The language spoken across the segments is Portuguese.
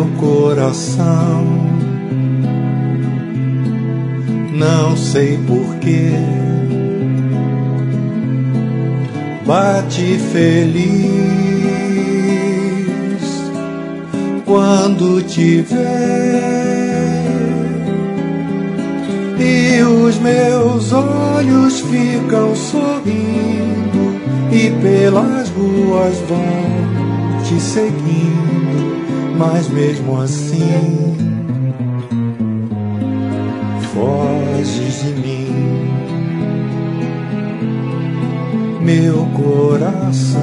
meu coração. Não sei porquê bate feliz quando te vê, e os meus olhos ficam sorrindo e pelas ruas vão te seguindo, mas mesmo assim foges de mim. Meu coração,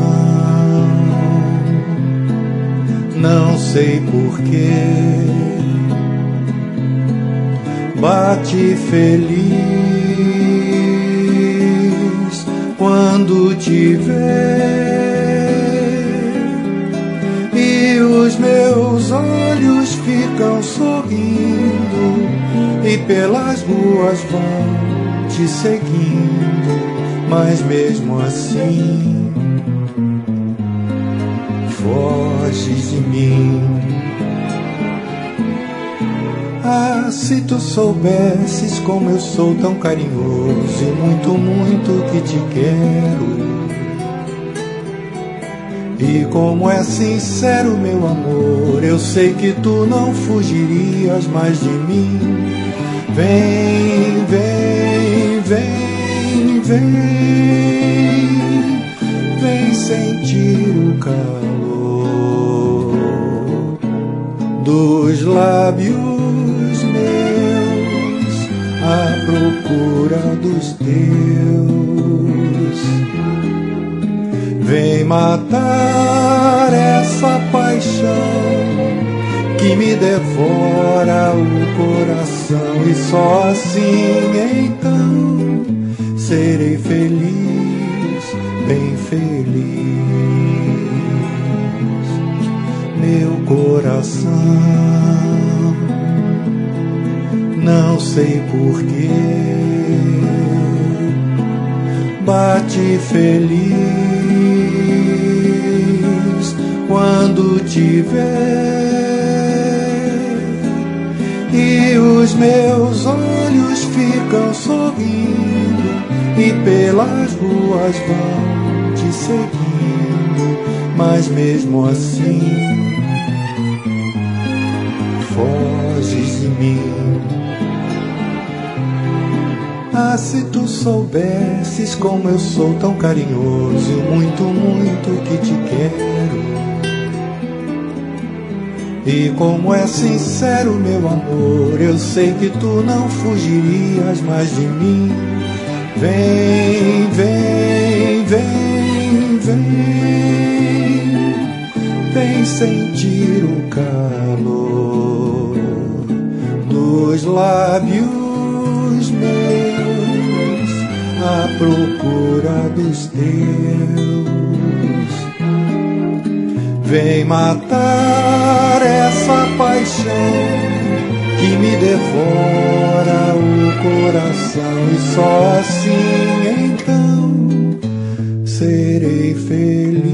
não sei porquê, bate feliz quando te vê, e os meus olhos ficam sorrindo e pelas ruas vão te seguindo, mas mesmo assim foges de mim. Ah, se tu soubesses como eu sou tão carinhoso e muito, muito que te quero, e como é sincero meu amor, eu sei que tu não fugirias mais de mim. Vem, vem, vem, vem, vem sentir o calor dos lábios meus à procura dos teus. Vem matar essa paixão que me devora o coração, e só assim então serei feliz, bem feliz. Meu coração, não sei porquê, bate feliz quando te vê, e os meus olhos ficam sorrindo e pelas ruas vão te seguindo, mas mesmo assim foges de mim. Ah, se tu soubesses como eu sou tão carinhoso e muito, muito que te quero, e como é sincero meu amor, eu sei que tu não fugirias mais de mim. Vem, vem, vem, vem, vem sentir o calor dos lábios meus à procura dos teus. Vem matar essa paixão que me devora o coração, e só assim então serei feliz.